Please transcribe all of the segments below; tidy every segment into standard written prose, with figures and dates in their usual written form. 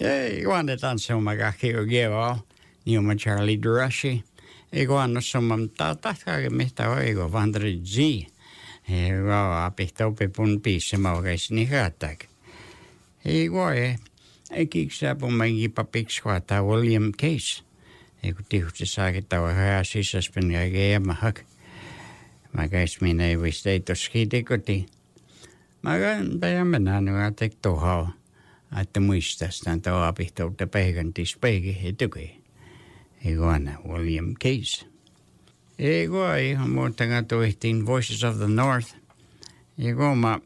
Iguana tanssumma kahkio geva, niuma Charlie Durashi. Iguana summam tahtake mistä oigo vandri G. Iguana apihtopi pun piisse maukeis ni häätäk. Iguana kiksapun mengi papikskvata William Case. Eiku tihusti saakittava hää sisäspin ja geemahak. Mä käis minä ei visteitos hitikoti. Mä käyn päivän nähnyt tek tohau. Että muistastaan tuo apihtoutta päikantis päikin etukin. Iguana William Case. Iguana ihan muutenkaan tuhtiin Voices of the North. Iguana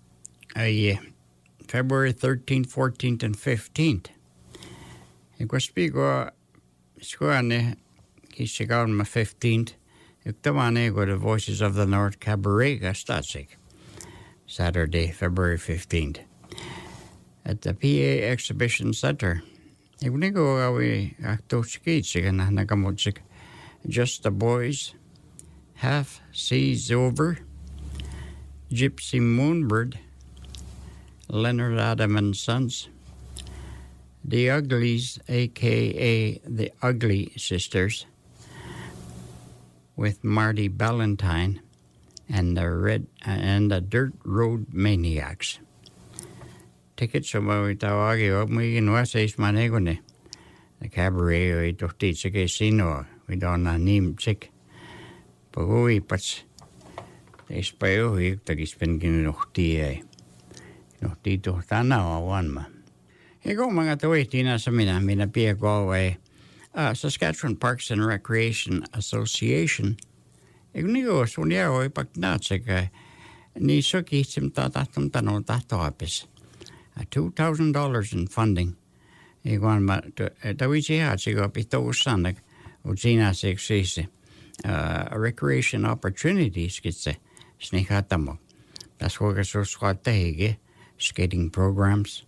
February 13th, 14th, and 15th. Iguana spiikua skuane kissikaunma 15th. Iguana iguana Voices of the North Cabaret kastatsik. Saturday, February 15th. At the PA Exhibition Center. Ignigo awi aktoskitsigan nakamutsik. Just the Boys, Half Seas Over, Gypsy Moonbird, Leonard Adam and Sons, The Uglies, a.k.a. The Ugly Sisters, with Marty Ballantyne, and the Dirt Road Maniacs. Tickets are about Tawagi, we in West East Manegone. The cabaret, we don't teach a casino, we don't name chick. But we put they spell, we take spending no tea. No tea to Tana or one man. He go manga to wait in a samina, mina pia go away. Saskatchewan Parks and Recreation Association. Ignigo, Sonia, we pack natsik. Ni suki sim tatatum tano tatopis. $2,000 in funding. Iguan ma tawichi hatsigo pito sanak ujina sexisi. Recreation opportunities kitse snikhatamo. Das hoga so swatege skating programs.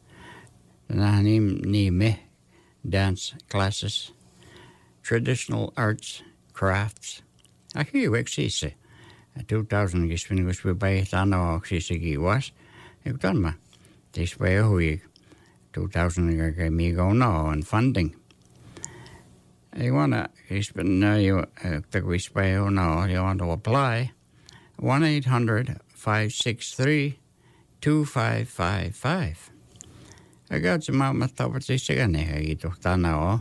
Nime dance classes. Traditional arts, crafts. Aki wexise. 2000 gisvingus we bay tano oxisigi was. Igtanma. This way a week, 2,000 me go now on funding. I wanna, it's been you take we spay now, you want to apply 1-800-563-2555. I got some mama topics again here, you took now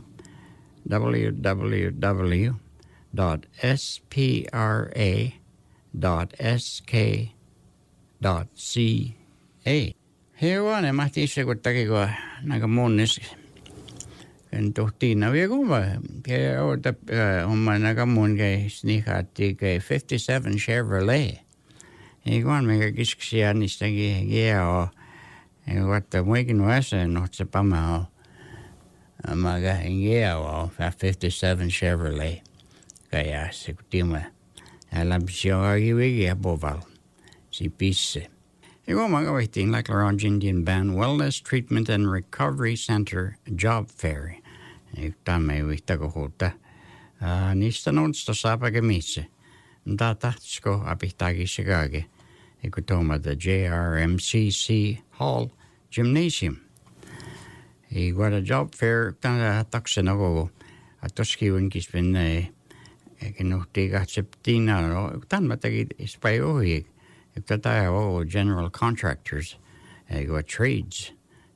www.spra.sk.ca. Hewan mati sekutaki ko nagamunis kan tuhtina vieguma ke ota homma nagamun ke snikati ke 57 Chevrolet. Hewan mega kisksia nistagi geo what the waking was not sepama maga geo 57 Chevrolet. Kaya sekutima alambisio agi boval si pisse. Ego mga waiting like Laurent Indian Band Wellness Treatment and Recovery Center Job Fair. Tame wihtago huta. Niistä noista saapagemitse. Mtatahtisko apihtagi sigage. Ikutoma the JRMCC Hall Gymnasium. Igual a job fair tanga taksenogo. Atoskiun kispin kinuhtiga septina no. Tanmatagi ispayohi. If general contractors, go trades,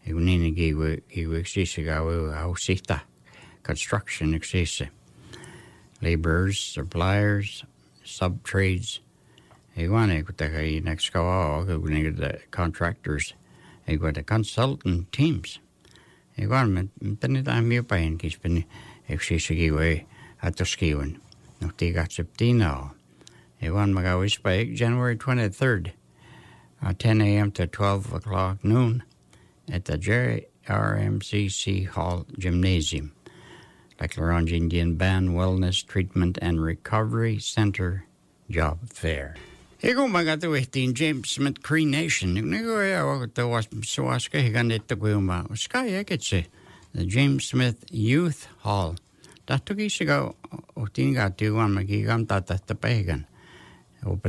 construction exists, laborers, suppliers, sub trades. Next go the contractors, the consultant teams. Then I'm your pain, Kispin, if she's at the skiwin. No, they got septino. One Magawish by January 23rd, 10 a.m. to 12 o'clock noon at the JRMCC Hall Gymnasium, like Laurent Indian Band Wellness Treatment and Recovery Center Job Fair. Ego magatu ihtiin James Smith Cree Nation. Nego to was suaska higanetto kuuma. Sky eketse the James Smith Youth Hall. Tahtuki sigo uhtinga tuan magigam tatata pagan.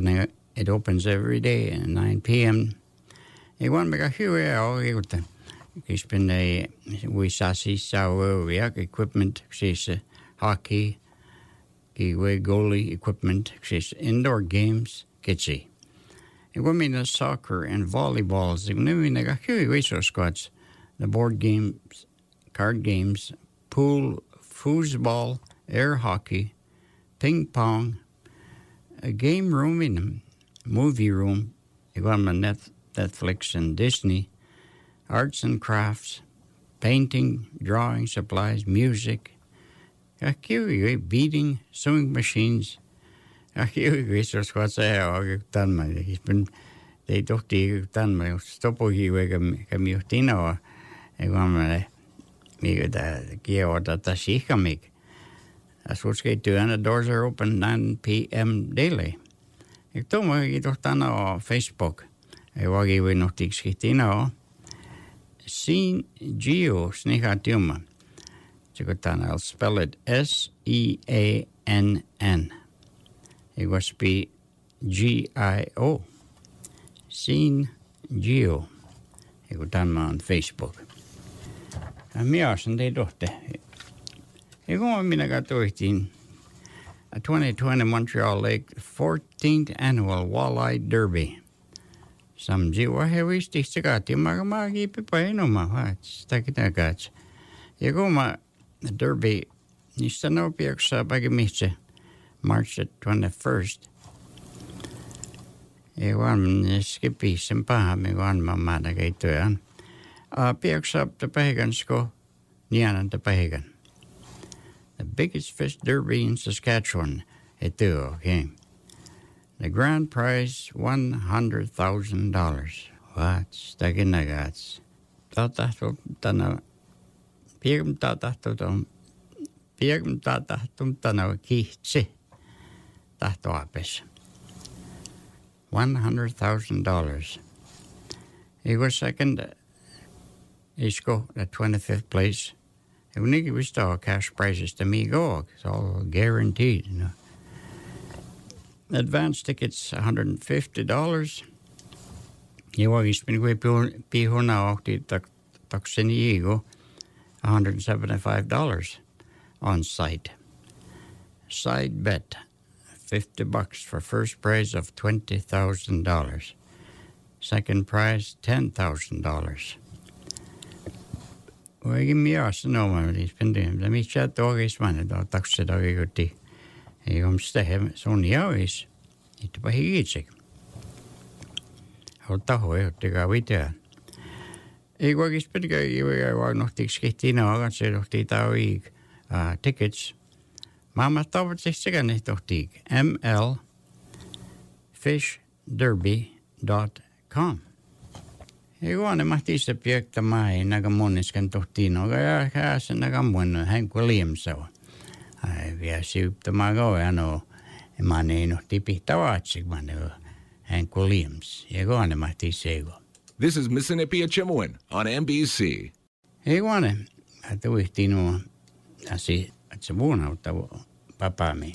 It opens every day at 9 p.m. Iguan mega hiwe o igutan. He's been a we sassy sour equipment. She's hockey. We goalie equipment. She's indoor games. Kitsi. And women in soccer and volleyballs. We got huge resource squads. The board games, card games, pool, foosball, air hockey, ping pong, a game room in a movie room. You got Netflix and Disney. Arts and crafts, painting, drawing supplies, music, beading, sewing machines. Research what's done my he's been they don't done my stop Camutino. I want me the gear that she can make. That's what's going to do, and the doors are open 9 p.m. daily. I told me you don't know Facebook. I want you not to get in. Seen Geo Snehatuma. I'll spell it SEANN. It must be GIO. Seen Geo. It got done on Facebook. And me and they do it. You go on, I got to it in 2020 Montreal Lake 14th annual Walleye Derby. Some jiwa heavy sticks to got you, Magamagi, Pipano, my heart, stuck it agats. You go, my derby, Nistanopiax, Bagamice, March the 21st. You want Skippy, Simpa, me one mamma, gate to an. Piax up the pagans go, Nian the pagan. The biggest fish derby in Saskatchewan, it do, okay. The grand prize, $100,000. What's the ginagats? Tatatum tano. Pirm tatatum. Pirm tatatum tano kichi. Tatoapis. $100,000. He was second. Isko at 25th place. And when he was still cash prizes to me go. It's all guaranteed, you know. Advance tickets, $150. You want to spend with people now, the Toxiniego, $175 on site. Side bet, $50 for first prize of $20,000. Second prize, $10,000. Well, give me a no man, he's been doing. Let me chat dog is money, dog, Toxidog. I omstähe sun jauis. Itu pahigitsik. Ottaho ehtiga vitea. Ei kuagis pitkä iwa nohtiksi kihtina agatse nohti tauig tickets. Mamma tavat sekä nehtohtiig. mlfishderby.com. Ei kuane mahtisa piekta mai naga moniskan tohtino. Ja kääsen naga mun Hank Williamsao. Vielä syyttämään goja, mä nein tipihtävätsik, mä Hank Williams, ja goane mahti sego. This is Mississippi Chimwin on NBC. Ei goane, että uhti nuo, että se vuonautta papaami.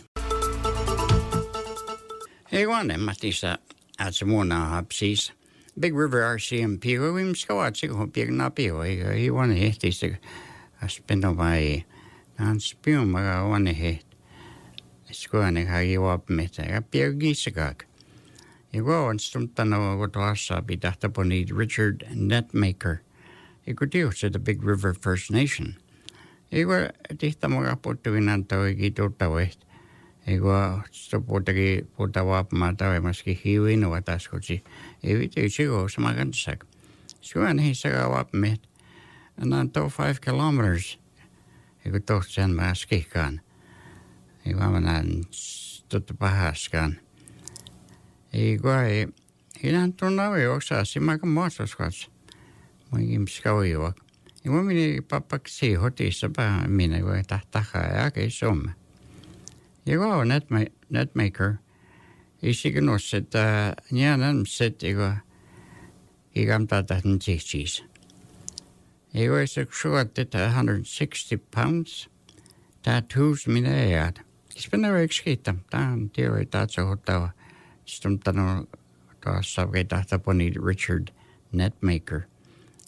Ei goane, mahtisa, että se vuonaa hapsis. Big River RCMP, kun mskawatsik, kun pieknaa pio, ei goane ehtiistä, spendo vai. Han spyr mig och han het. Skåne har ju upp med sig. Jag bjöd gisekak. Jag går en stund och går till Assa vid detta på Richard Netmaker. Jag går till the Big River First Nation. Jag går tihta mig på tuinan toigi tuttavat. Jag går stoppuutakin puutavaa tavemaski hiuin och taskotsi. Jag vet ju sigo sama kansak. Skåne hissa upp med. And on 5 kilometers. Eiku tohtsen mä skihkaan. Eiku mä tuttu pahaskaan. Eiku ei hinnan tunnavi oksaa simakan muotoskats. Mä imskaui juok. Eiku minä pappaksi hotissa pää minä voi tahtakaa ja akei somme. Eiku on Netmaker. Isikin osset njäänan set eiku ikamtaa tahten tsihtsiis. He was extracted 160 pounds. Tattoos minä jäät. Spänner jag skita. Tän tiedä taatsa hottava. Stumtano taas savke tahta poni Richard Netmaker.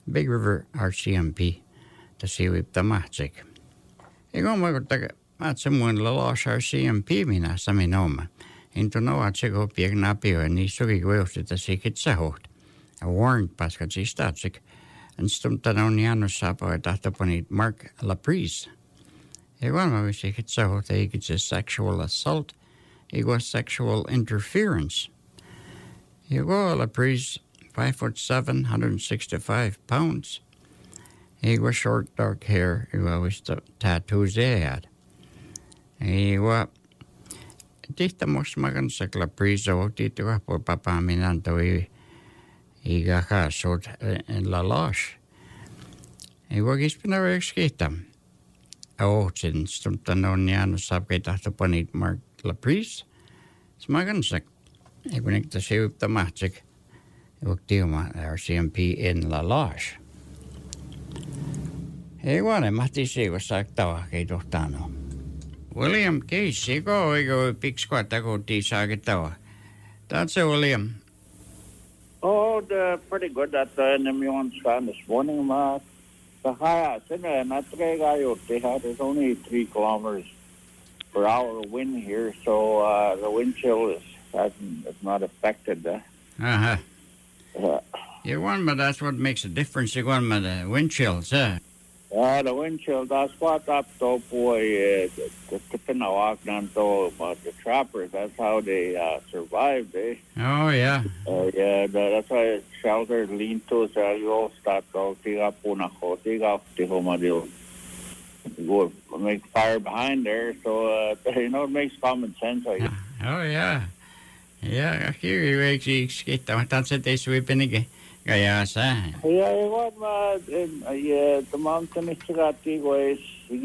Big River RCMP, the Siwip Tamatsik. Ego magutaga at someone Lalos RCMP mina saminoma. Into no atsego pieg napio and isugi wheels the secret sahot. A warrant pascatsi statsik, and stumtanoniano sapo at Ataponit Mark Laprise. Ego no secret sahot, it's a sexual assault, ego sexual interference. Ego Laprise 5'7", 165 pounds. Ego short dark hair, ego was tattoos had. Ego Tihta mos magan sa Laprise o tito ka po papaminanto iga kasot en Lalos. Ego gispinarek skitam. O sin stumtanoniano sabkay tahtaponit Mark Laprise. Smagan sa ego nagta siwip tamatsik. Ego tiuma RCMP in Lalos. Ego ne matisigo saktawa kay dohtano. William Case, ego big squat ako ti sagitawa. That's it, William. Oh, they're pretty good at the NMU scan this morning, ma. The high, they had is only 3 kilometers per hour wind here, so the wind chill is not affected. Uh-huh. You want, but that's what makes a difference. You want, the wind chills, the wind chill, that's what up to boy, the Tipinawak, the trappers, that's how they survived, eh? Oh, yeah. Yeah, that's why shelter lean to so start to tiga puna ko, tiga tihomadil. Go make fire behind there, so it makes common sense, I guess. Oh, yeah. Yeah, here you actually skate on that's it, they sweeping again. Yeah, the mountain is ways.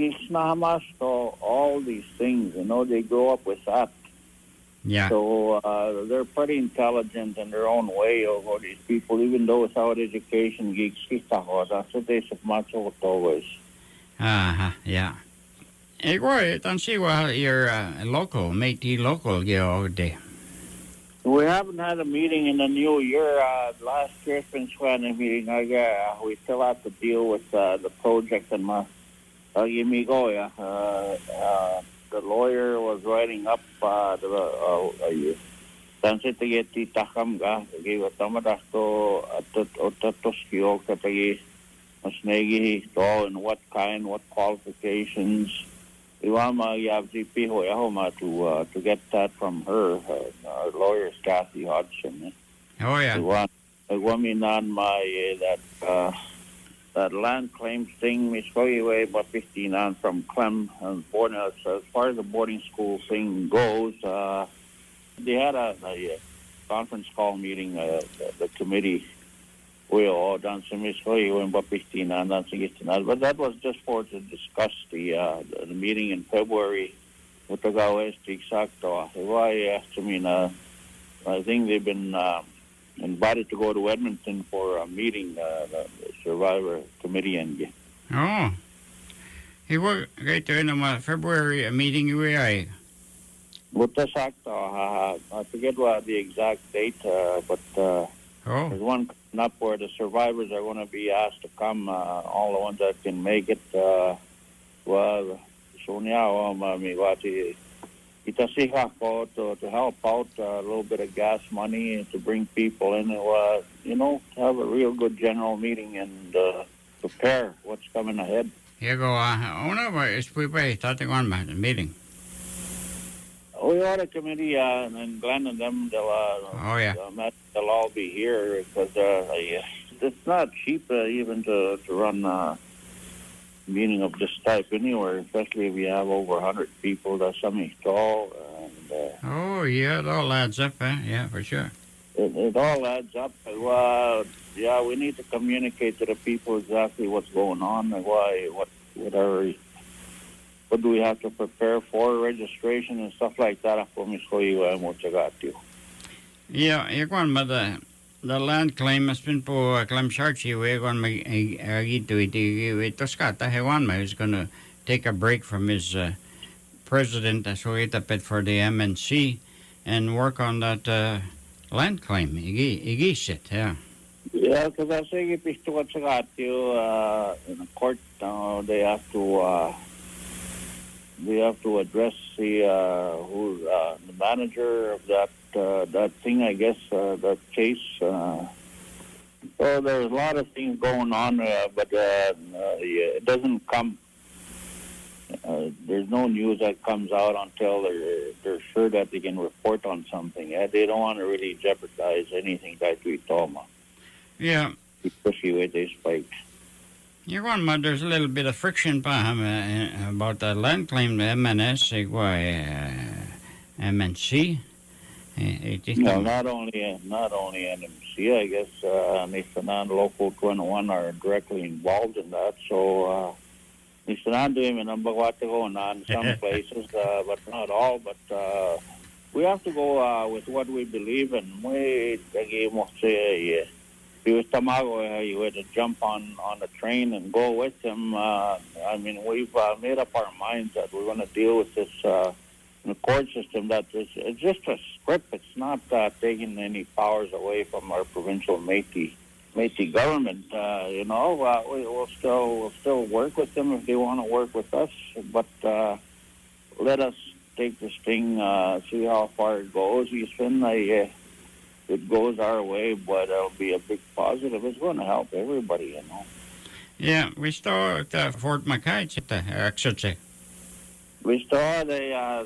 All these things, they grow up with that. Yeah. So they're pretty intelligent in their own way over these people, even though without education, that's what they should much always. Uh-huh, yeah. Hey, Roy, don't see what you're local, Métis local, day. We haven't had a meeting in the new year. Last year's been a meeting. We still have to deal with the project and the lawyer was writing up the Tansitageti Takamga, gave a Tamadasto Toskio Katagi Masnegi, and what kind, what qualifications. Iwama Yavzipi Hoyahoma to get that from her, our lawyer, Kathy Hodgson. Oh, yeah. Iwaminan my that land claims thing, Miss Away, but 15 on from Clem and boarding. As far as the boarding school thing goes, they had a conference call meeting, the committee. We all done some but that was just for to discuss the meeting in February with the Gawes exacto. I think they've been invited to go to Edmonton for a meeting, the survivor committee and. Oh, he was going to in February a meeting we With the exacto, I forget what the exact date, but there's one coming up where the survivors are going to be asked to come, all the ones that can make it. So now, to help out a little bit of gas money to bring people in, to have a real good general meeting and prepare what's coming ahead. You go, it's we starting on the meeting. We ought a committee, and Glenn and them, they'll all be here because it's not cheap even to run a meeting of this type anywhere, especially if you have over 100 people. That's something tall. Oh, yeah, it all adds up, yeah, for sure. It all adds up. We need to communicate to the people exactly what's going on and what do we have to prepare for registration and stuff like that. Yeah, you're going by the land claim has been for Clem Sharchi. We're going to is going to take a break from his president for the MNC and work on that land claim. Yeah. Yeah, because I say if it's what's got you in a court, they have to address the manager of that thing. I guess that case. So there's a lot of things going on, but it doesn't come. There's no news that comes out until they're sure that they can report on something. They don't want to really jeopardize anything that we told them. Yeah. Especially with these spikes. You're going, but there's a little bit of friction about the land claim, the MNS, MNC. No, not only NMC. I guess Nistanan Local 21 are directly involved in that. So Nistanan doing a number what going on in some places, but not all. But we have to go with what we believe in. We say. If was Tamago, you had to jump on the train and go with him. We've made up our minds that we're going to deal with this in the court system. That it's just a script. It's not taking any powers away from our provincial Métis government. We'll still work with them if they want to work with us. But let us take this thing, see how far it goes. It goes our way, but it'll be a big positive. It's going to help everybody, Yeah, we saw at Fort McKay, actually. We saw they have,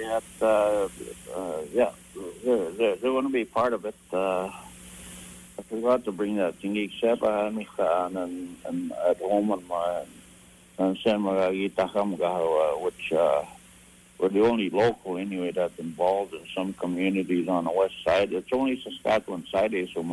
they're going to be part of it. I forgot to bring that thing, except and at home and San Margarita, which we're the only local anyway that's involved in some communities on the west side. It's only Saskatchewan side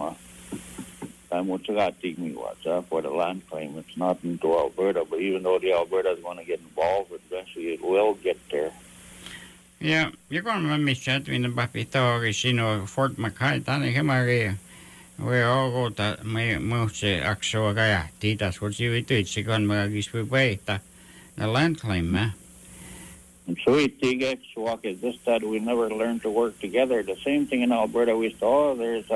for the land claim. It's not into Alberta, but even though the Alberta is going to get involved, eventually it will get there. Yeah, you're going to me chat in the Bapito, Fort McKay, Tanny we all go to my most actual guy. That's what you do. It's going to be the land claim, eh? And so it's just that we never learned to work together. The same thing in Alberta. We saw there's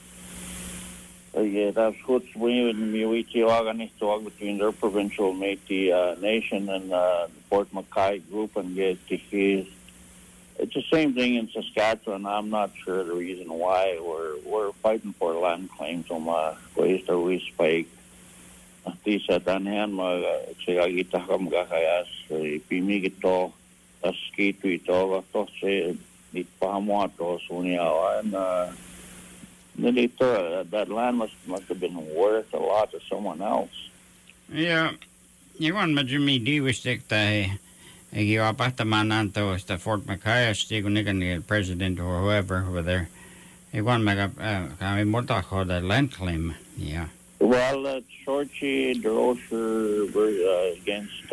that's what's between their provincial Métis nation and the Fort McKay group and it's the same thing in Saskatchewan. I'm not sure the reason why we're fighting for land claims on my ways to we spike. Tisa tanhan magagita kam gakayas pimigito skate ito kasi itpahamo to sunya and that land must have been worth a lot to someone else. Yeah, you want me do we stick the you up at the man to the Fort McKay the president or whoever over there. You want to make up more talk about the land claim, yeah. Well, Shorty DeRocher against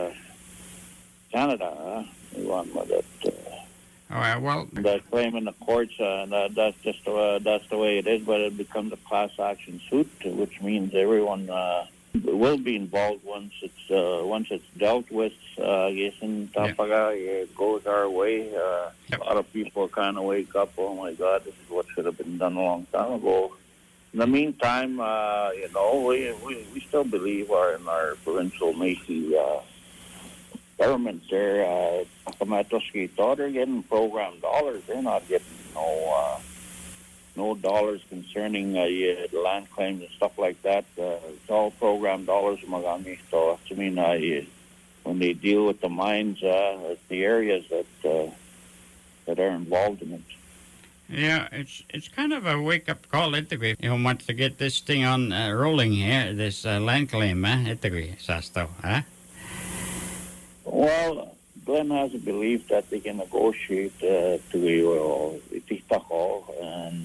Canada. We want that. That claim in the courts. That's just that's the way it is. But it becomes a class action suit, which means everyone will be involved once it's dealt with. Yes, in Tapaga, it goes our way. A lot of people kind of wake up. Oh my God, this is what should have been done a long time ago. In the meantime, we still believe in our provincial Métis government there. They're getting program dollars. They're not getting no dollars concerning the land claims and stuff like that. It's all program dollars. So I mean, when they deal with the mines, the areas that are involved in it. Yeah, it's kind of a wake-up call, integrity. Want to get this thing on rolling here, this land claim, integrity, Sasto, huh? Well, Glenn has a belief that they can negotiate to Itiktakol, and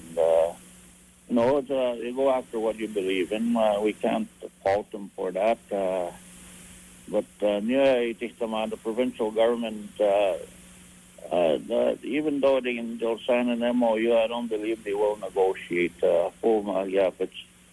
they go after what you believe in. We can't fault them for that. But the provincial government. Even though they'll sign an MOU, I don't believe they will negotiate full magyapits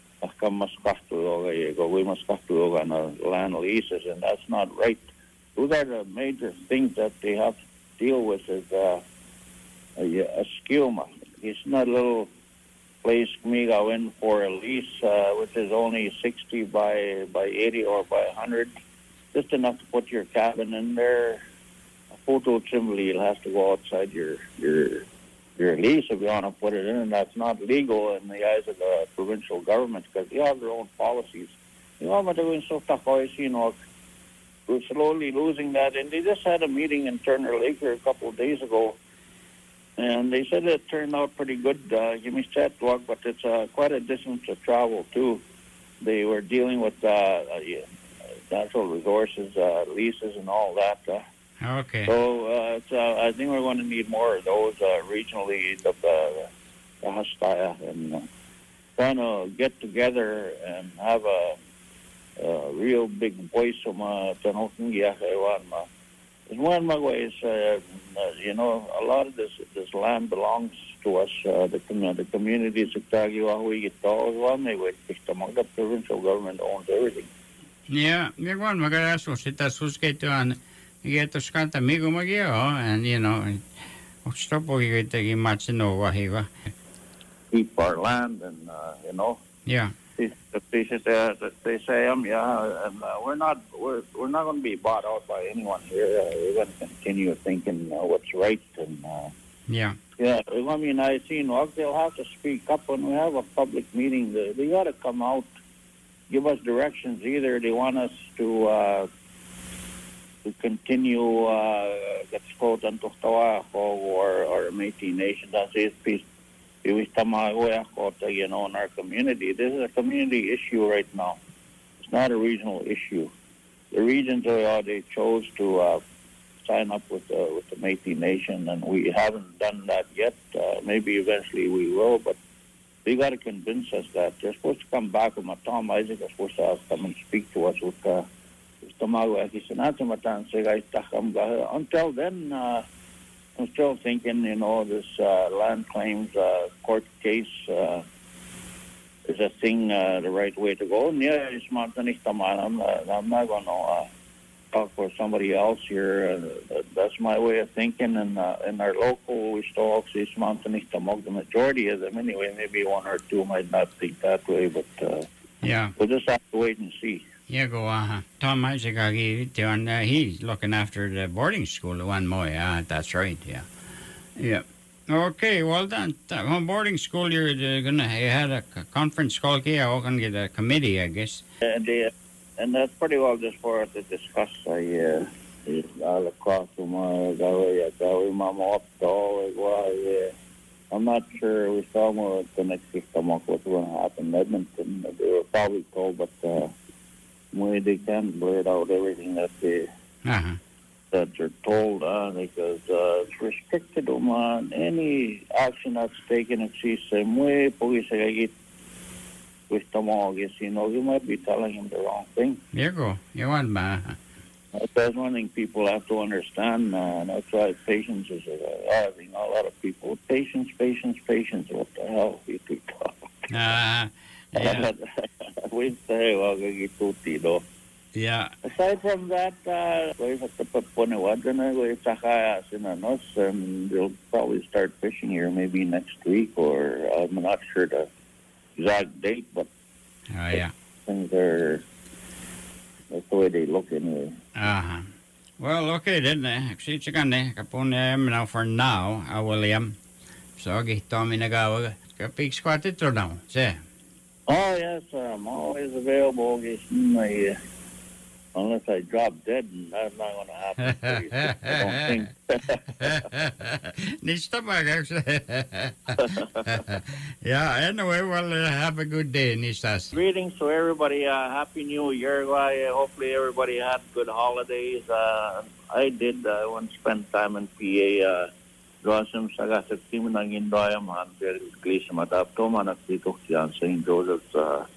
we must on our land leases, and that's not right. Those are the major things that they have to deal with is a schema. It's not a little place Kamiga in for a lease, which is only 60 by 80 or by 100, just enough to put your cabin in there. A photo chimney has to go outside your lease if you want to put it in, and that's not legal in the eyes of the provincial government because they have their own policies. But doing so we're slowly losing that, and they just had a meeting in Turner Lake here a couple of days ago, and they said it turned out pretty good. Give me that talk, but it's quite a distance to travel too. They were dealing with natural resources, leases, and all that. Okay. So I think we're going to need more of those regionally, the Hastaya, and trying to get together and have a real big voice from Tanokingia. One of ways, a lot of this land belongs to us. The communities of Tagiwahui, the provincial government owns everything. Yeah, you're going to get us sit as Suskatuan. You get to Scanta Migumagio, and stop we get the much in Owahiva. Keep our land, and Yeah. They say, and we're not going to be bought out by anyone here. We're going to continue thinking what's right, and Yeah. I mean, I seen they'll have to speak up when we have a public meeting. They got to come out, give us directions. Either they want us to continue or Métis Nation. That's his piece. In our community. This is a community issue right now. It's not a regional issue. The regions they chose to sign up with the Métis Nation, and we haven't done that yet. Maybe eventually we will, but they got to convince us that they're supposed to come back. With Tom Isaac is supposed to come and speak to us with until then. I'm still thinking, this land claims court case is a thing, the right way to go. And I'm not going to talk for somebody else here. That's my way of thinking. And in our local, we still see the majority of them anyway. Maybe one or two might not think that way, but yeah, we'll just have to wait and see. Yeah, go Tom Isaac, he's looking after the boarding school, one more. That's right, yeah. Yeah. Okay, well done. Boarding school, you had a conference call here, or can get a committee, I guess. And that's pretty well just for us to discuss. I'll across from Mama I'm not sure we saw more the next system of what's going to happen in Edmonton. They were probably told, but they can't blurt out everything that that they're told, because it's restricted on any action that's taken. It's the same way. Police with them all, you might be telling him the wrong thing. You go. You want That's one thing people have to understand, and that's why patience is a lot of people. Patience. What the hell you keep talking? Yeah. Yeah. Aside from that, and they'll probably start fishing here maybe next week, or I'm not sure the exact date, but things are, that's the way they look anyway. Well, okay then. Now for now, William. So, Tommy Nagawa, kapig squat it or now, say. Oh, yes, I'm always available. Unless I drop dead, and that's not going to happen. I don't think. Yeah, anyway, well, have a good day, Nistas. Greetings to everybody. Happy New Year. Hopefully everybody had good holidays. I did. I went to spend time in PA. Gosim saga sa team ng Indoyam at Gleason Matapto man at dito yan sa St. Joseph's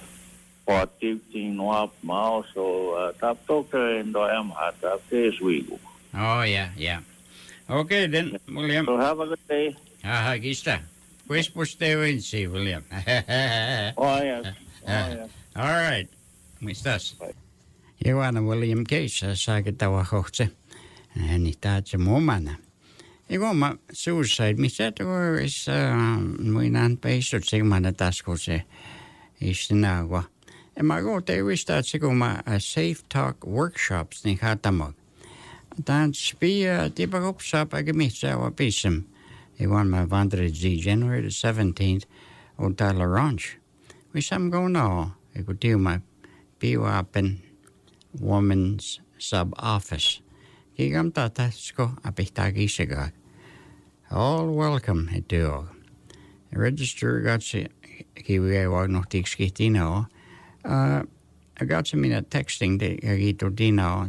14 mile, so Tapto ka Indoyam at this week. Oh, yeah. Okay, then, William. So have a good day. Gista. Quiz po stay Wednesday, William. Yes. All right. Mistas. Iwana William Case, sa kitawa kohse. Ni taatse mumana. Ego ma suicide. Mi said or is we non based sig man at tasko se is nagwa. E ma go te wish that sigo ma a safe talk workshops ni hatamog. Dan spia di bagop shop ag mi sa wa bisem. E wan ma vandre z January the 17th on Tyler Ranch. We some go now. E go do my Biwapen Women's Sub Office. Gigam tatasko apitagi sigag. All welcome it do. Register got si kiwi wag no tikskitino. I got some in a texting de agito dino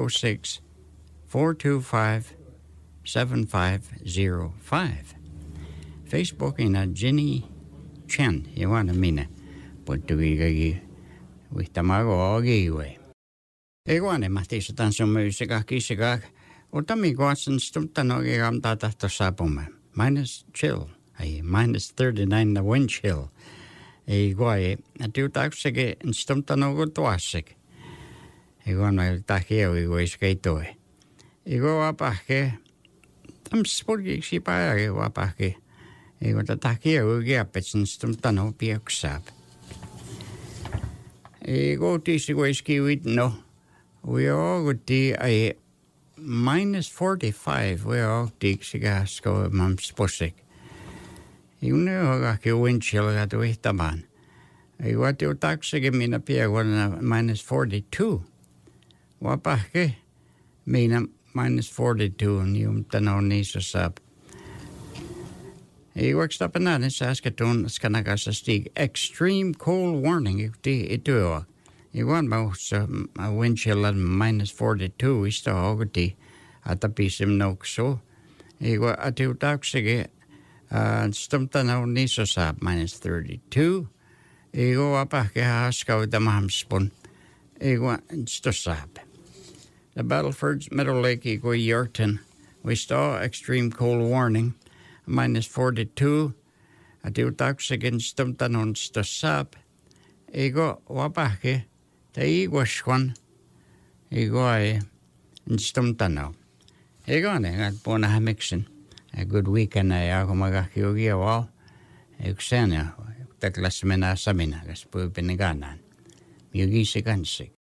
306-425-7505. Facebook in a Jenny Chen. You want a minute. But do we with tamago ogiwe. Eguane matisa tanso musica kisigak. Utami guasan stumtanogi am tata to sapuma. Minus chill. Minus 39 the wind chill. Eguae. A two taxige and stumtanogo tuasik. Eguane takia we skaitoe. Ego apake. Tam spurgi sipaya apake. Ego takia we gapets and stumtano piaksap. Go to Sigwayski with no. We all would be a minus 45. We all dig Sigasco, Mam Sposik. You know, like a wind chill at the Witaban. I want to taxi give me a pier one minus 42. Wapake mean a minus 42 and you tano nisus up. He works up and down in Saskatoon, Skanagasa Stig. Extreme cold warning. It do. You want most a wind chill at minus 42. We still hoggy at the piece of no so. He got a two toxic Stumptano Nisosap minus 32. He go up a haska with the mamspun. He went Stosap. The Battleford's Middle Lake, he go Yorkton. We saw extreme cold warning. Minus 42. A two toxic in Stumptanon Stosap. Ego wapake. The Iguashwan. Ego in Stumptano. Ego at Bona mixing. A good weekend. I agomagaki ogia wall. Exana. Taklasmena Samina. Gaspupiniganan. Yugi Sigansik.